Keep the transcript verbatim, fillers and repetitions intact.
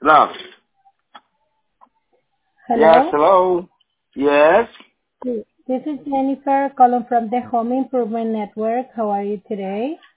Hello. Yes, Hello, hello. Yes. this is Jennifer calling from the Home Improvement Network. How are you today?